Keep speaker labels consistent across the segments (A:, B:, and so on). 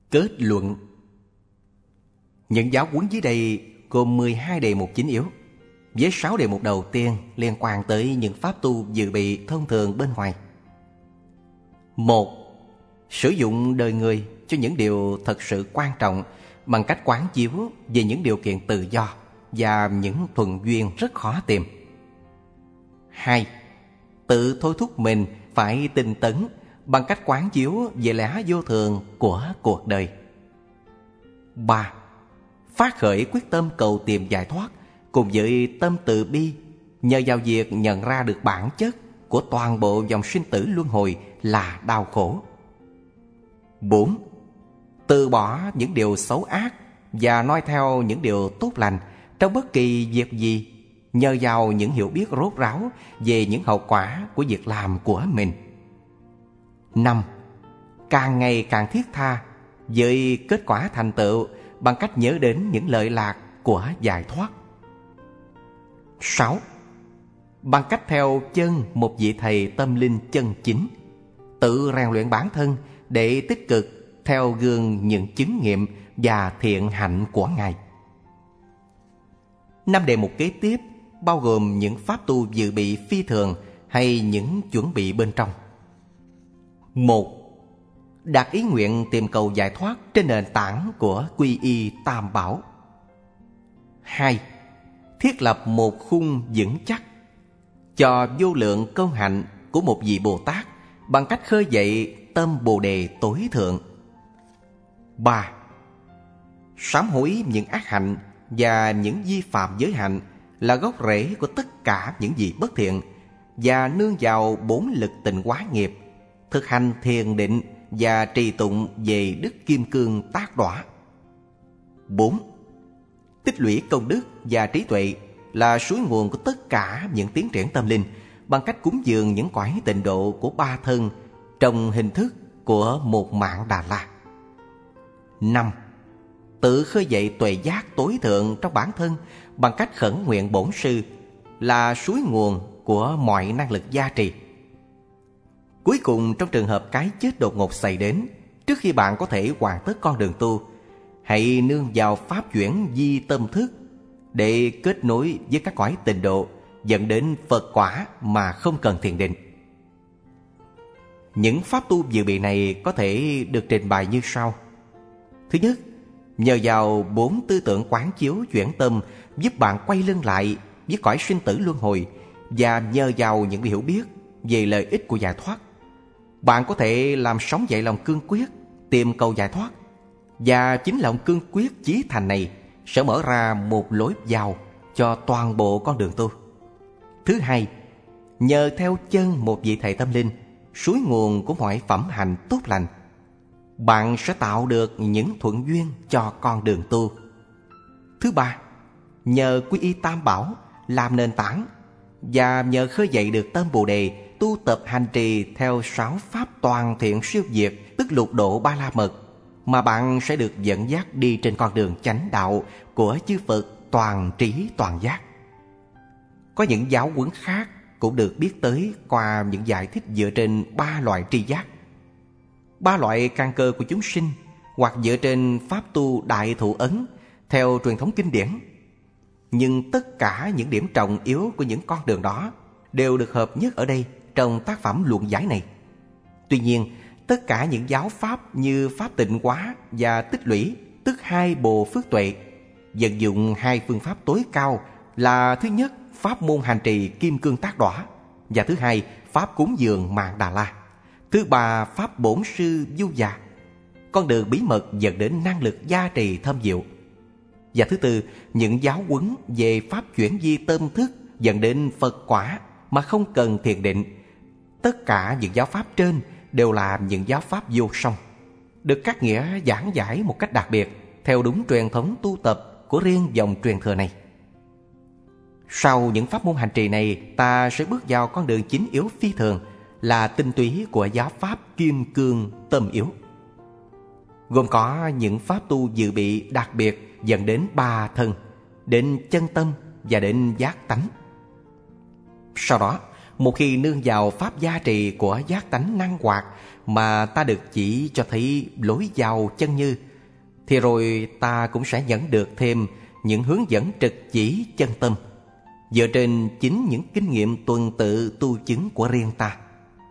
A: Kết luận. Những giáo huấn dưới đây gồm 12 đề mục chính yếu, với 6 đề mục đầu tiên liên quan tới những pháp tu dự bị thông thường bên ngoài. 1. Sử dụng đời người cho những điều thật sự quan trọng bằng cách quán chiếu về những điều kiện tự do và những thuận duyên rất khó tìm. 2. Tự thôi thúc mình phải tinh tấn bằng cách quán chiếu về lẽ vô thường của cuộc đời. 3. Phát khởi quyết tâm cầu tìm giải thoát cùng với tâm từ bi, nhờ vào việc nhận ra được bản chất của toàn bộ dòng sinh tử luân hồi là đau khổ. 4. Từ bỏ những điều xấu ác và noi theo những điều tốt lành trong bất kỳ việc gì, nhờ vào những hiểu biết rốt ráo về những hậu quả của việc làm của mình. 5. Càng ngày càng thiết tha với kết quả thành tựu bằng cách nhớ đến những lợi lạc của giải thoát. 6. Bằng cách theo chân một vị thầy tâm linh chân chính, tự rèn luyện bản thân để tích cực theo gương những chứng nghiệm và thiện hạnh của Ngài. 5 đề mục kế tiếp bao gồm những pháp tu dự bị phi thường hay những chuẩn bị bên trong. 1. Đạt ý nguyện tìm cầu giải thoát trên nền tảng của quy y Tam Bảo. 2. Thiết lập một khung vững chắc cho vô lượng công hạnh của một vị Bồ Tát bằng cách khơi dậy tâm Bồ Đề tối thượng. 3. Sám hối những ác hạnh và những vi phạm giới hạnh là gốc rễ của tất cả những gì bất thiện, và nương vào 4 lực tịnh hóa nghiệp, thực hành thiền định và trì tụng về đức kim cương tác đọa. 4. Tích lũy công đức và trí tuệ là suối nguồn của tất cả những tiến triển tâm linh bằng cách cúng dường những cõi tịnh độ của 3 thân trong hình thức của một mạng Đà La. 5. Tự khơi dậy tuệ giác tối thượng trong bản thân bằng cách khẩn nguyện bổn sư là suối nguồn của mọi năng lực gia trì. Cuối cùng, trong trường hợp cái chết đột ngột xảy đến, trước khi bạn có thể hoàn tất con đường tu, hãy nương vào pháp chuyển di tâm thức để kết nối với các cõi tịnh độ, dẫn đến Phật quả mà không cần thiền định. Những pháp tu dự bị này có thể được trình bày như sau. Thứ nhất, nhờ vào 4 tư tưởng quán chiếu chuyển tâm giúp bạn quay lưng lại với cõi sinh tử luân hồi, và nhờ vào những hiểu biết về lợi ích của giải thoát, bạn có thể làm sống dậy lòng cương quyết tìm cầu giải thoát. Và chính lòng cương quyết chí thành này sẽ mở ra một lối vào cho toàn bộ con đường tu. Thứ hai, nhờ theo chân một vị thầy tâm linh, suối nguồn của mọi phẩm hạnh tốt lành, bạn sẽ tạo được những thuận duyên cho con đường tu. Thứ ba, nhờ quy y Tam Bảo làm nền tảng, và nhờ khơi dậy được tâm Bồ Đề tu tập hành trì theo 6 pháp toàn thiện siêu việt, tức lục độ Ba La Mật, mà bạn sẽ được dẫn dắt đi trên con đường chánh đạo của chư Phật toàn trí toàn giác. Có những giáo huấn khác cũng được biết tới qua những giải thích dựa trên 3 loại tri giác, 3 loại căn cơ của chúng sinh, hoặc dựa trên pháp tu đại thụ ấn theo truyền thống kinh điển. Nhưng tất cả những điểm trọng yếu của những con đường đó đều được hợp nhất ở đây trong tác phẩm luận giải này. Tuy nhiên, tất cả những giáo pháp như pháp tịnh hóa và tích lũy, tức 2 bồ phước tuệ, vận dụng 2 phương pháp tối cao là: thứ nhất, pháp môn hành trì kim cương tác đọa, và thứ hai, pháp cúng dường mạng Đà La. Thứ ba, pháp bổn sư du già, con đường bí mật dẫn đến năng lực gia trì thâm diệu. Và thứ tư, những giáo huấn về pháp chuyển di tâm thức dẫn đến Phật quả mà không cần thiền định. Tất cả những giáo pháp trên đều là những giáo pháp vô song, được các nghĩa giảng giải một cách đặc biệt theo đúng truyền thống tu tập của riêng dòng truyền thừa này. Sau những pháp môn hành trì này, ta sẽ bước vào con đường chính yếu phi thường là tinh túy của giáo pháp kim cương tâm yếu, gồm có những pháp tu dự bị đặc biệt dẫn đến 3 thân, đến chân tâm và đến giác tánh. Sau đó, một khi nương vào pháp gia trì của giác tánh năng hoạt mà ta được chỉ cho thấy lối vào chân như, thì rồi ta cũng sẽ nhận được thêm những hướng dẫn trực chỉ chân tâm, dựa trên chính những kinh nghiệm tuần tự tu chứng của riêng ta.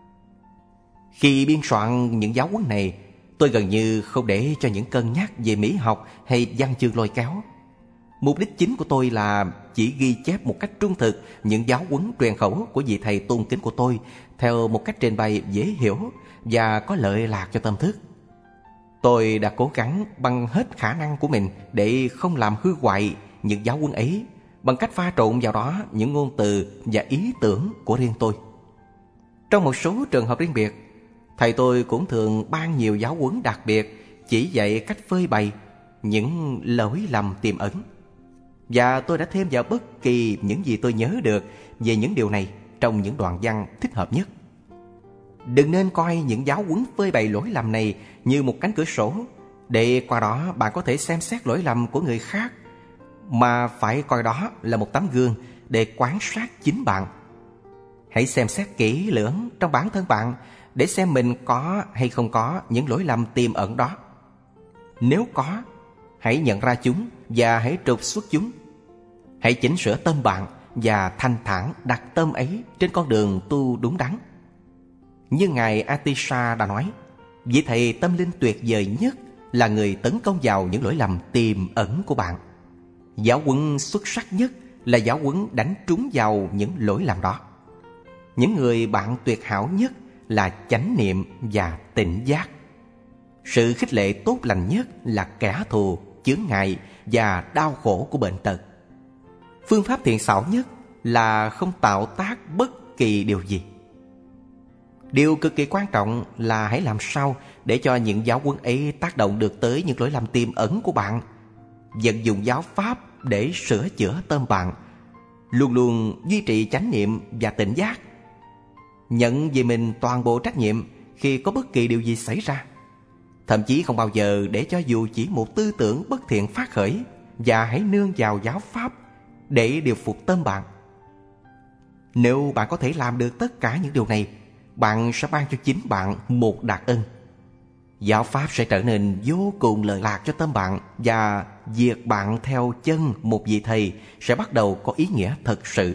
A: Khi biên soạn những giáo huấn này, tôi gần như không để cho những cân nhắc về mỹ học hay văn chương lôi kéo. Mục đích chính của tôi là chỉ ghi chép một cách trung thực những giáo huấn truyền khẩu của vị thầy tôn kính của tôi theo một cách trình bày dễ hiểu và có lợi lạc cho tâm thức. Tôi đã cố gắng bằng hết khả năng của mình để không làm hư hoại những giáo huấn ấy bằng cách pha trộn vào đó những ngôn từ và ý tưởng của riêng tôi. Trong một số trường hợp riêng biệt, thầy tôi cũng thường ban nhiều giáo huấn đặc biệt chỉ dạy cách phơi bày những lỗi lầm tiềm ẩn. Và tôi đã thêm vào bất kỳ những gì tôi nhớ được về những điều này trong những đoạn văn thích hợp nhất. Đừng nên coi những giáo huấn phơi bày lỗi lầm này như một cánh cửa sổ để qua đó bạn có thể xem xét lỗi lầm của người khác, mà phải coi đó là một tấm gương để quan sát chính bạn. Hãy xem xét kỹ lưỡng trong bản thân bạn để xem mình có hay không có những lỗi lầm tiềm ẩn đó. Nếu có, hãy nhận ra chúng và hãy trục xuất chúng. Hãy chỉnh sửa tâm bạn và thanh thản đặt tâm ấy trên con đường tu đúng đắn. Như Ngài Atisha đã nói, vị thầy tâm linh tuyệt vời nhất là người tấn công vào những lỗi lầm tiềm ẩn của bạn. Giáo huấn xuất sắc nhất là giáo huấn đánh trúng vào những lỗi lầm đó. Những người bạn tuyệt hảo nhất là chánh niệm và tỉnh giác. Sự khích lệ tốt lành nhất là kẻ thù, chướng ngại và đau khổ của bệnh tật. Phương pháp thiện xảo nhất là không tạo tác bất kỳ điều gì. Điều cực kỳ quan trọng là hãy làm sao để cho những giáo huấn ấy tác động được tới những lỗi lầm tiềm ẩn của bạn. Vận dụng giáo pháp để sửa chữa tâm bạn. Luôn luôn duy trì chánh niệm và tỉnh giác. Nhận về mình toàn bộ trách nhiệm khi có bất kỳ điều gì xảy ra. Thậm chí không bao giờ để cho dù chỉ một tư tưởng bất thiện phát khởi, và hãy nương vào giáo pháp để điều phục tâm bạn. Nếu bạn có thể làm được tất cả những điều này, bạn sẽ ban cho chính bạn một đặc ân. Giáo pháp sẽ trở nên vô cùng lợi lạc cho tâm bạn, và việc bạn theo chân một vị thầy sẽ bắt đầu có ý nghĩa thật sự.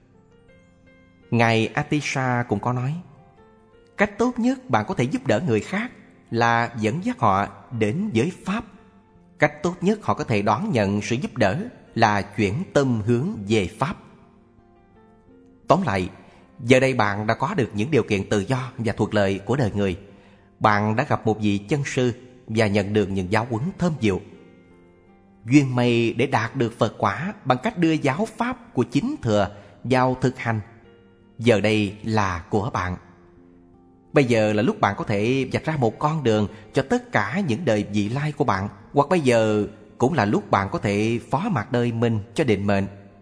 A: Ngài Atisha cũng có nói, cách tốt nhất bạn có thể giúp đỡ người khác là dẫn dắt họ đến giới pháp. Cách tốt nhất họ có thể đón nhận sự giúp đỡ là chuyển tâm hướng về pháp. Tóm lại, giờ đây bạn đã có được những điều kiện tự do và thuận lợi của đời người. Bạn đã gặp một vị chân sư và nhận được những giáo huấn thơm diệu. Duyên may để đạt được Phật quả bằng cách đưa giáo pháp của chính thừa vào thực hành, giờ đây là của bạn. Bây giờ là lúc bạn có thể vạch ra một con đường cho tất cả những đời vị lai của bạn, hoặc bây giờ cũng là lúc bạn có thể phó mặc đời mình cho định mệnh.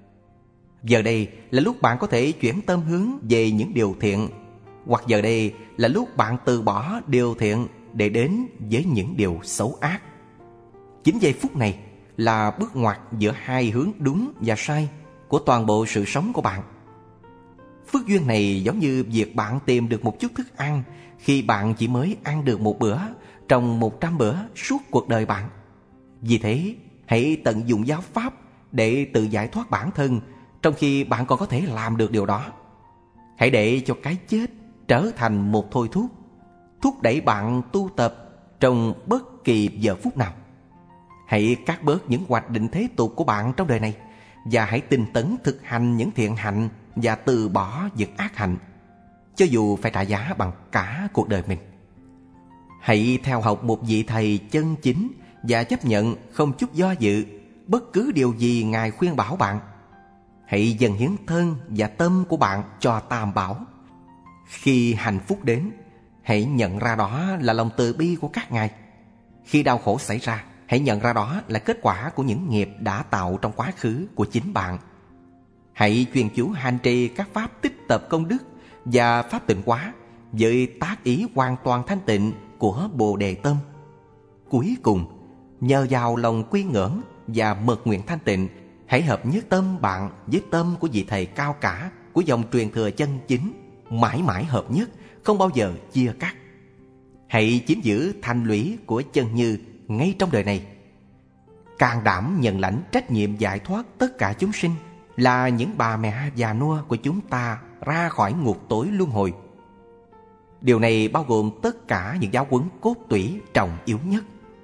A: Giờ đây là lúc bạn có thể chuyển tâm hướng về những điều thiện, hoặc giờ đây là lúc bạn từ bỏ điều thiện để đến với những điều xấu ác. Chính giây phút này là bước ngoặt giữa hai hướng đúng và sai của toàn bộ sự sống của bạn. Phước duyên này giống như việc bạn tìm được một chút thức ăn khi bạn chỉ mới ăn được một bữa trong 100 bữa suốt cuộc đời bạn. Vì thế, hãy tận dụng giáo pháp để tự giải thoát bản thân trong khi bạn còn có thể làm được điều đó. Hãy để cho cái chết trở thành một thôi thúc, thúc đẩy bạn tu tập trong bất kỳ giờ phút nào. Hãy cắt bớt những hoạch định thế tục của bạn trong đời này, và hãy tinh tấn thực hành những thiện hạnh và từ bỏ những ác hạnh, cho dù phải trả giá bằng cả cuộc đời mình. Hãy theo học một vị thầy chân chính và chấp nhận không chút do dự bất cứ điều gì Ngài khuyên bảo bạn. Hãy dâng hiến thân và tâm của bạn cho Tam Bảo. Khi hạnh phúc đến, hãy nhận ra đó là lòng từ bi của các Ngài. Khi đau khổ xảy ra, hãy nhận ra đó là kết quả của những nghiệp đã tạo trong quá khứ của chính bạn. Hãy chuyên chú hành trì các pháp tích tập công đức và pháp tịnh hóa với tác ý hoàn toàn thanh tịnh của Bồ Đề Tâm. Cuối cùng, nhờ vào lòng quy ngưỡng và mật nguyện thanh tịnh, hãy hợp nhất tâm bạn với tâm của vị thầy cao cả của dòng truyền thừa chân chính mãi mãi hợp nhất, không bao giờ chia cắt. Hãy chiếm giữ thành lũy của chân như ngay trong đời này. Can đảm nhận lãnh trách nhiệm giải thoát tất cả chúng sinh, là những bà mẹ già nua của chúng ta ra khỏi ngục tối luân hồi. Điều này bao gồm tất cả những giáo huấn cốt tủy trọng yếu nhất.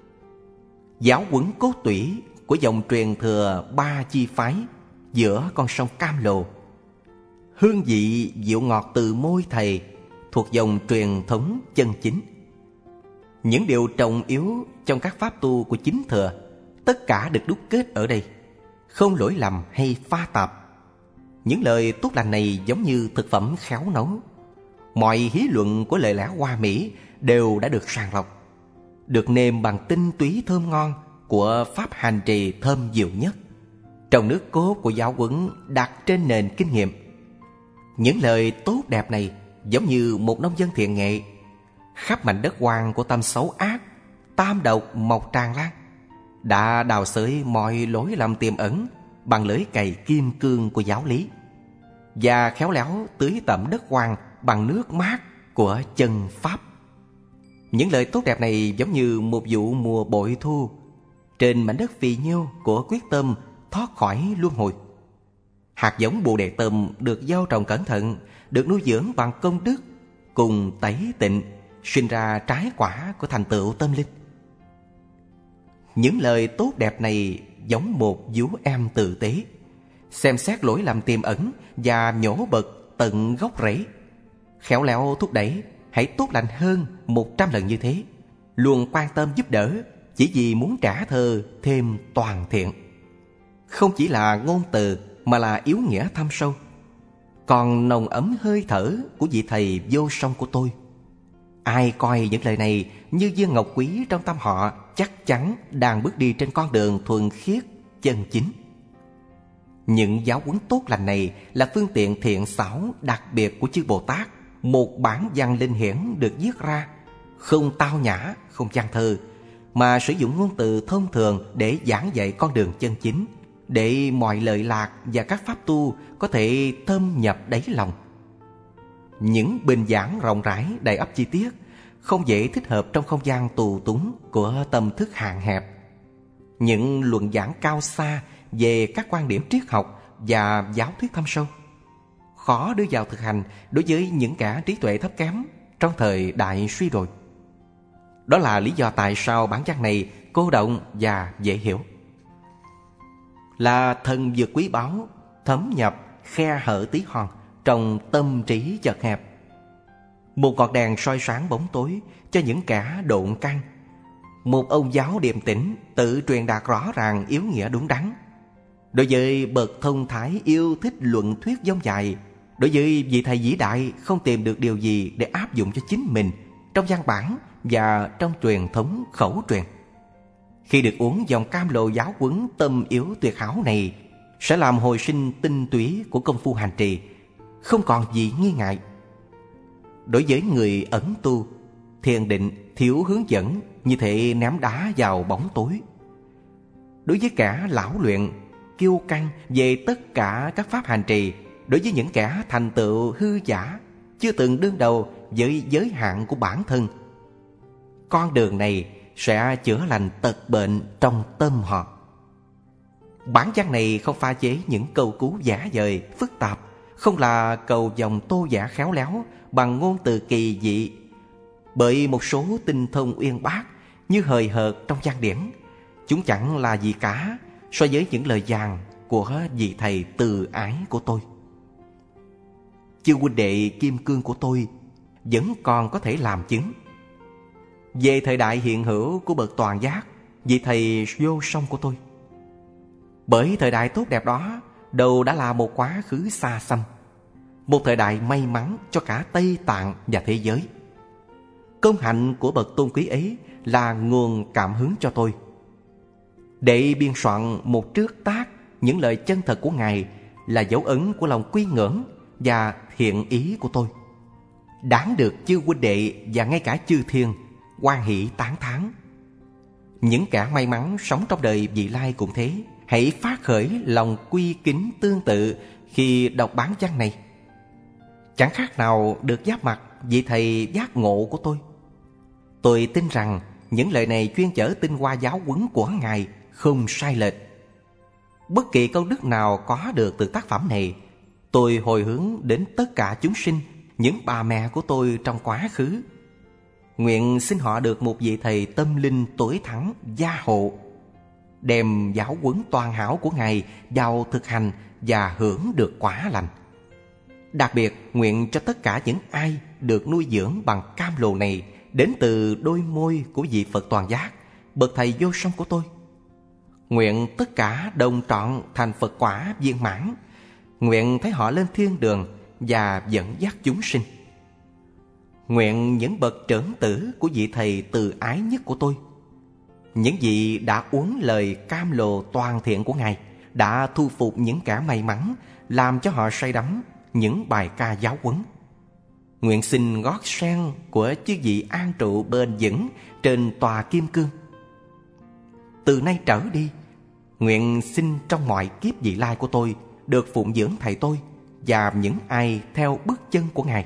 A: Giáo huấn cốt tủy của dòng truyền thừa ba chi phái giữa con sông Cam Lồ. Hương vị dịu ngọt từ môi thầy thuộc dòng truyền thống chân chính. Những điều trọng yếu trong các pháp tu của chính thừa, tất cả được đúc kết ở đây, không lỗi lầm hay pha tạp. Những lời tốt lành này giống như thực phẩm khéo nấu. Mọi hí luận của lời lẽ hoa mỹ đều đã được sàng lọc, được nêm bằng tinh túy thơm ngon của pháp hành trì thơm dịu nhất, trong nước cốt của giáo huấn đặt trên nền kinh nghiệm. Những lời tốt đẹp này giống như một nông dân thiện nghệ, khắp mảnh đất hoang của tâm xấu ác, tam độc mọc tràn lan, đã đào xới mọi lỗi lầm tiềm ẩn bằng lưỡi cày kim cương của giáo lý, và khéo léo tưới tẩm đất hoang bằng nước mát của chân pháp. Những lời tốt đẹp này giống như một vụ mùa bội thu trên mảnh đất phì nhiêu của quyết tâm thoát khỏi luân hồi. Hạt giống Bồ Đề Tâm được gieo trồng cẩn thận, được nuôi dưỡng bằng công đức, cùng tẩy tịnh, sinh ra trái quả của thành tựu tâm linh. Những lời tốt đẹp này giống một vú em tử tế, xem xét lỗi lầm tiềm ẩn và nhổ bật tận gốc rễ, khéo léo thúc đẩy hãy tốt lành hơn 100 lần như thế, luôn quan tâm giúp đỡ chỉ vì muốn trả thơ thêm toàn thiện. Không chỉ là ngôn từ mà là yếu nghĩa thâm sâu, còn nồng ấm hơi thở của vị thầy vô song của tôi. Ai coi những lời này như viên ngọc quý trong tâm họ chắc chắn đang bước đi trên con đường thuần khiết chân chính. Những giáo huấn tốt lành này là phương tiện thiện xảo đặc biệt của chư Bồ Tát. Một bản văn linh hiển được viết ra, không tao nhã, không văn thơ, mà sử dụng ngôn từ thông thường để giảng dạy con đường chân chính, để mọi lợi lạc và các pháp tu có thể thâm nhập đáy lòng. Những bình giảng rộng rãi đầy ắp chi tiết không dễ thích hợp trong không gian tù túng của tâm thức hạn hẹp. Những luận giảng cao xa về các quan điểm triết học và giáo thuyết thâm sâu khó đưa vào thực hành đối với những kẻ trí tuệ thấp kém trong thời đại suy đồi. Đó là lý do tại sao bản văn này cô động và dễ hiểu. Là thần dược quý báu thấm nhập khe hở tí hon trong tâm trí chật hẹp. Một ngọn đèn soi sáng bóng tối cho những kẻ độn căn. Một ông giáo điềm tĩnh tự truyền đạt rõ ràng yếu nghĩa đúng đắn. Đối với bậc thông thái yêu thích luận thuyết dông dài, đối với vị thầy vĩ đại không tìm được điều gì để áp dụng cho chính mình trong văn bản và trong truyền thống khẩu truyền, khi được uống dòng cam lộ giáo huấn tâm yếu tuyệt hảo này, sẽ làm hồi sinh tinh túy của công phu hành trì, không còn gì nghi ngại. Đối với người ẩn tu, thiền định thiếu hướng dẫn như thể ném đá vào bóng tối. Đối với kẻ lão luyện, kiêu căng về tất cả các pháp hành trì, đối với những kẻ thành tựu hư giả, chưa từng đương đầu với giới hạn của bản thân, con đường này sẽ chữa lành tật bệnh trong tâm họ. Bản văn này không pha chế những câu cú giả vời, phức tạp, không là cầu vòng tô vẽ khéo léo bằng ngôn từ kỳ dị, bởi một số tinh thông uyên bác như hời hợt trong văn điển. Chúng chẳng là gì cả so với những lời vàng của vị thầy từ ái của tôi. Chư huynh đệ kim cương của tôi vẫn còn có thể làm chứng. Về thời đại hiện hữu của bậc toàn giác, vị thầy vô song của tôi, bởi thời đại tốt đẹp đó đâu đã là một quá khứ xa xăm, một thời đại may mắn cho cả Tây Tạng và thế giới. Công hạnh của bậc tôn quý ấy là nguồn cảm hứng cho tôi để biên soạn một trước tác những lời chân thật của Ngài, là dấu ấn của lòng quy ngưỡng và thiện ý của tôi, đáng được chư huynh đệ và ngay cả chư thiên hoan hỷ tán thán. Những kẻ may mắn sống trong đời vị lai cũng thế, hãy phát khởi lòng quy kính tương tự khi đọc bản văn này, chẳng khác nào được giáp mặt vị thầy giác ngộ của tôi. Tôi tin rằng những lời này chuyên chở tinh hoa giáo huấn của Ngài không sai lệch. Bất kỳ câu đức nào có được từ tác phẩm này, tôi hồi hướng đến tất cả chúng sinh, những bà mẹ của tôi trong quá khứ. Nguyện xin họ được một vị thầy tâm linh tối thắng gia hộ, đem giáo huấn toàn hảo của Ngài vào thực hành và hưởng được quả lành. Đặc biệt, nguyện cho tất cả những ai được nuôi dưỡng bằng cam lồ này đến từ đôi môi của vị Phật toàn giác, bậc thầy vô song của tôi. Nguyện tất cả đồng trọn thành Phật quả viên mãn. Nguyện thấy họ lên thiên đường và dẫn dắt chúng sinh. Nguyện những bậc trưởng tử của vị thầy từ ái nhất của tôi, những vị đã uống lời cam lồ toàn thiện của Ngài, đã thu phục những kẻ may mắn, làm cho họ say đắm những bài ca giáo huấn. Nguyện xin gót sen của chư vị an trụ bền vững trên tòa kim cương. Từ nay trở đi, nguyện xin trong mọi kiếp vị lai của tôi được phụng dưỡng thầy tôi và những ai theo bước chân của Ngài.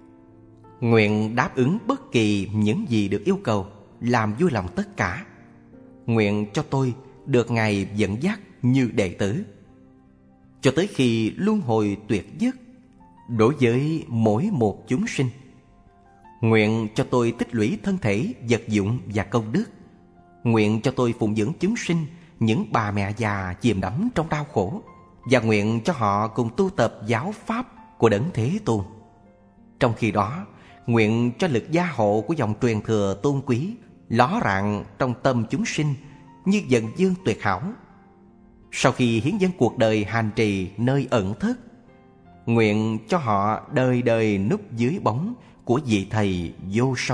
A: Nguyện đáp ứng bất kỳ những gì được yêu cầu, làm vui lòng tất cả. Nguyện cho tôi được Ngài dẫn dắt như đệ tử, cho tới khi luân hồi tuyệt dứt đối với mỗi một chúng sinh. Nguyện cho tôi tích lũy thân thể, vật dụng và công đức. Nguyện cho tôi phụng dưỡng chúng sinh, những bà mẹ già chìm đắm trong đau khổ, và nguyện cho họ cùng tu tập giáo pháp của Đấng Thế Tôn. Trong khi đó, nguyện cho lực gia hộ của dòng truyền thừa tôn quý ló rạng trong tâm chúng sinh như dần dương tuyệt hảo. Sau khi hiến dâng cuộc đời hành trì nơi ẩn thất, nguyện cho họ đời đời núp dưới bóng của vị thầy vô song.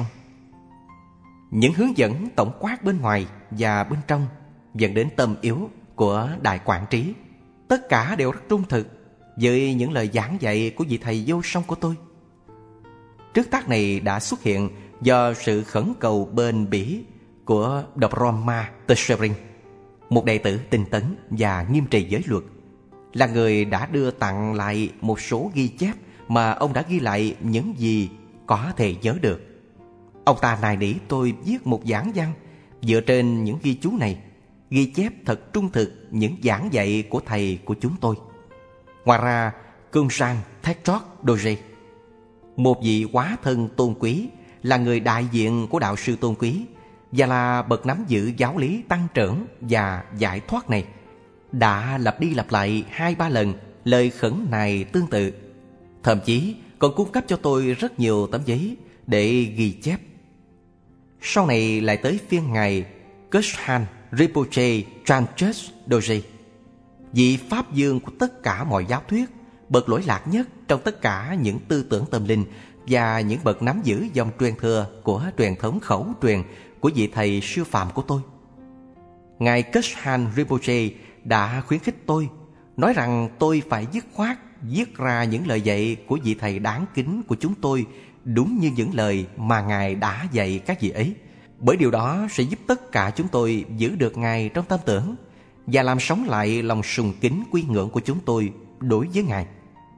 A: Những hướng dẫn tổng quát bên ngoài và bên trong dẫn đến tâm yếu của Đại Quảng Trí, tất cả đều rất trung thực với những lời giảng dạy của vị thầy vô song của tôi. Trước tác này đã xuất hiện do sự khẩn cầu bền bỉ của The Brahma Teshrin, một đệ tử tinh tấn và nghiêm trì giới luật, là người đã đưa tặng lại một số ghi chép mà ông đã ghi lại những gì có thể nhớ được. Ông ta nài nỉ tôi viết một giảng văn dựa trên những ghi chú này, ghi chép thật trung thực những giảng dạy của thầy của chúng tôi. Ngoài ra, Kunsan Thektrot Doje, một vị hóa thân tôn quý, là người đại diện của đạo sư tôn quý và là bậc nắm giữ giáo lý tăng trưởng và giải thoát này, đã lặp đi lặp lại 2-3 lần lời khẩn nài tương tự. Thậm chí còn cung cấp cho tôi rất nhiều tấm giấy để ghi chép. Sau này lại tới phiên ngài Kushan Rinpoche Tranches Doji, vị pháp dương của tất cả mọi giáo thuyết, bậc lỗi lạc nhất trong tất cả những tư tưởng tâm linh và những bậc nắm giữ dòng truyền thừa của truyền thống khẩu truyền của vị thầy siêu phàm của tôi. Ngài Kushan Rinpoche đã khuyến khích tôi, nói rằng tôi phải dứt khoát viết ra những lời dạy của vị thầy đáng kính của chúng tôi đúng như những lời mà Ngài đã dạy các vị ấy, bởi điều đó sẽ giúp tất cả chúng tôi giữ được Ngài trong tâm tưởng và làm sống lại lòng sùng kính quy ngưỡng của chúng tôi đối với Ngài.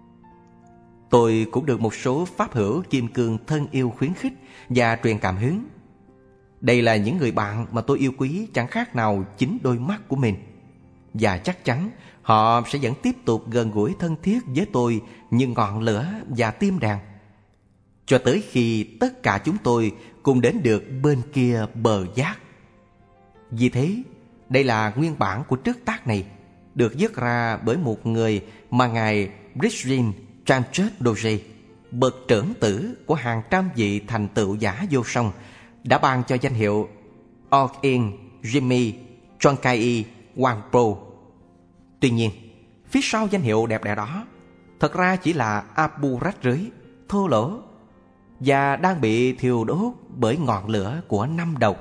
A: Tôi cũng được một số pháp hữu kim cương thân yêu khuyến khích và truyền cảm hứng. Đây là những người bạn mà tôi yêu quý chẳng khác nào chính đôi mắt của mình, và chắc chắn họ sẽ vẫn tiếp tục gần gũi thân thiết với tôi như ngọn lửa và tim đàn, cho tới khi tất cả chúng tôi cùng đến được bên kia bờ giác. Vì thế, đây là nguyên bản của trước tác này, được viết ra bởi một người mà ngài Rinpoche Tranches Doje, bậc trưởng tử của hàng trăm vị thành tựu giả vô song, đã ban cho danh hiệu Orkin Jimmy Chonkai Wangpo. Tuy nhiên, phía sau danh hiệu đẹp đẽ đó thật ra chỉ là apu rách rưới, thô lỗ và đang bị thiêu đốt bởi ngọn lửa của năm độc.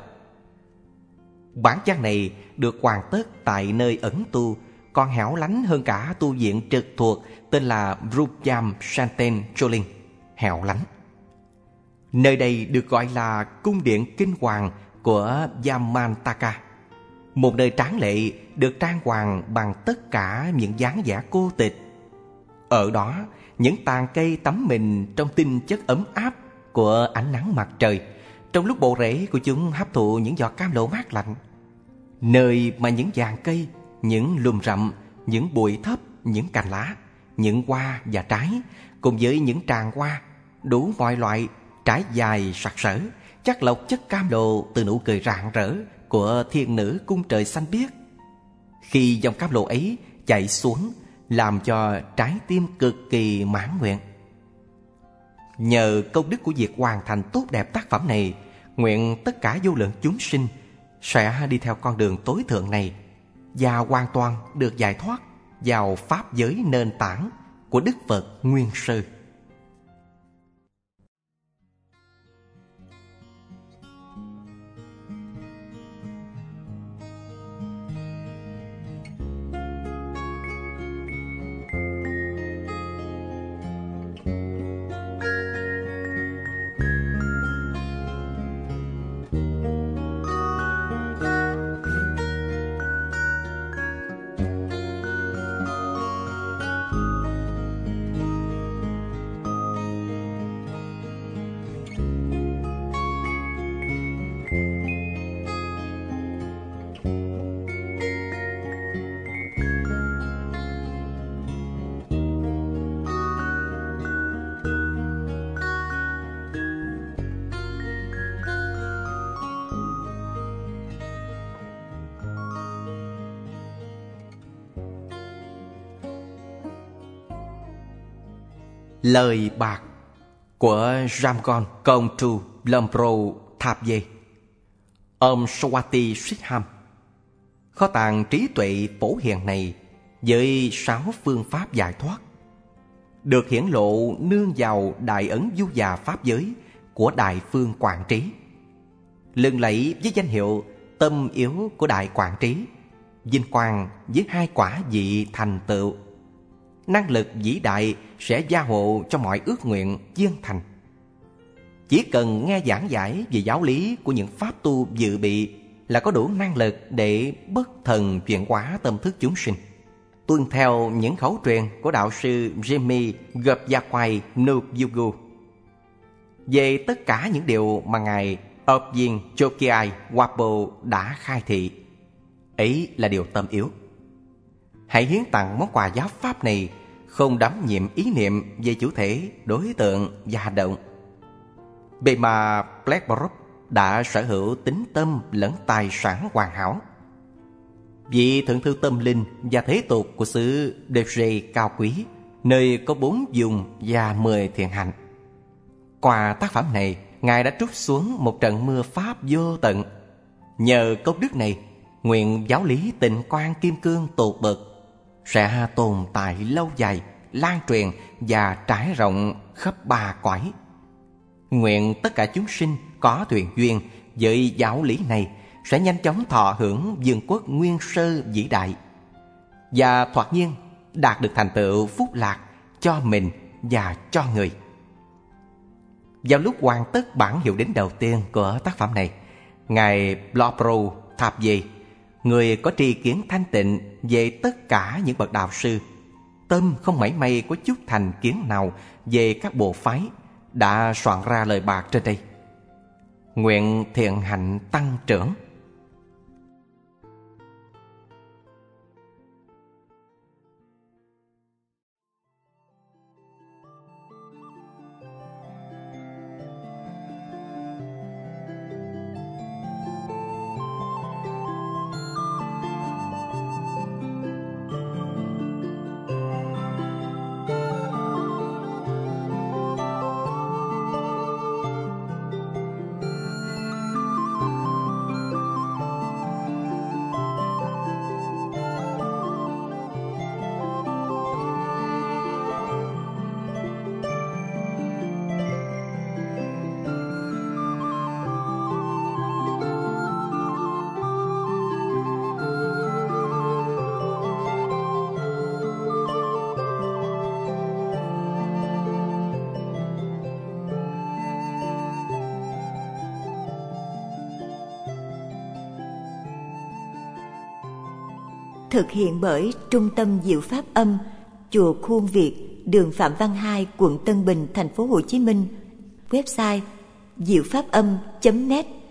A: Bản văn này được hoàn tất tại nơi ẩn tu còn hẻo lánh hơn cả tu viện trực thuộc tên là Rupjam Santen Choling, hẻo lánh. Nơi đây được gọi là cung điện kinh hoàng của Yamantaka, một nơi tráng lệ được trang hoàng bằng tất cả những dáng vẻ cô tịch. Ở đó, những tàn cây tắm mình trong tinh chất ấm áp của ánh nắng mặt trời, trong lúc bộ rễ của chúng hấp thụ những giọt cam lộ mát lạnh. Nơi mà những dàn cây, những lùm rậm, những bụi thấp, những cành lá, những hoa và trái, cùng với những tràng hoa đủ mọi loại trải dài sặc sỡ, chắc lọc chất cam lộ từ nụ cười rạng rỡ của thiên nữ cung trời xanh biếc. Khi dòng cam lộ ấy chảy xuống, làm cho trái tim cực kỳ mãn nguyện. Nhờ công đức của việc hoàn thành tốt đẹp tác phẩm này, nguyện tất cả vô lượng chúng sinh sẽ đi theo con đường tối thượng này và hoàn toàn được giải thoát vào pháp giới nền tảng của Đức Phật Nguyên Sư. Lời bạc của Ramgon Kongtrul Lomro Thapye, ông Swati Sikham. Kho tàng trí tuệ phổ hiền này với 6 phương pháp giải thoát được hiển lộ nương vào đại ấn du già pháp giới của Đại Phương Quảng Trí, lừng lẫy với danh hiệu tâm yếu của Đại Quảng Trí, vinh quang với 2 quả vị thành tựu. Năng lực vĩ đại sẽ gia hộ cho mọi ước nguyện viên thành. Chỉ cần nghe giảng giải về giáo lý của những pháp tu dự bị là có đủ năng lực để bất thần chuyển hóa tâm thức chúng sinh. Tuân theo những khẩu truyền của đạo sư Jimmy Gopyakwai Nugyugu về tất cả những điều mà ngài Obyin Chokyai Wapo đã khai thị, ấy là điều tâm yếu. Hãy hiến tặng món quà giáo pháp này, không đắm nhiệm ý niệm về chủ thể, đối tượng và hành động. Bema Blackborough đã sở hữu tính tâm lẫn tài sản hoàn hảo. Vị thượng thư tâm linh và thế tục của xứ Deje cao quý, nơi có 4 dùng và 10 thiện hạnh. Qua tác phẩm này, ngài đã trút xuống một trận mưa pháp vô tận. Nhờ công đức này, nguyện giáo lý Tịnh Quang Kim Cương tột bậc sẽ tồn tại lâu dài, lan truyền và trải rộng khắp 3 cõi. Nguyện tất cả chúng sinh có thuyền duyên với giáo lý này sẽ nhanh chóng thọ hưởng vương quốc nguyên sơ vĩ đại và thoạt nhiên đạt được thành tựu phúc lạc cho mình và cho người. Vào lúc hoàn tất bản hiệu đính đầu tiên của tác phẩm này, ngài Lomro Thapye, người có tri kiến thanh tịnh về tất cả những bậc đạo sư, tâm không mảy may có chút thành kiến nào về các bộ phái, đã soạn ra lời bạc trên đây. Nguyện thiện hạnh tăng trưởng.
B: Thực hiện bởi Trung tâm Diệu Pháp Âm, Chùa Khuôn Việt, đường Phạm Văn Hai, quận Tân Bình, thành phố Hồ Chí Minh. Website diệu pháp âm.net.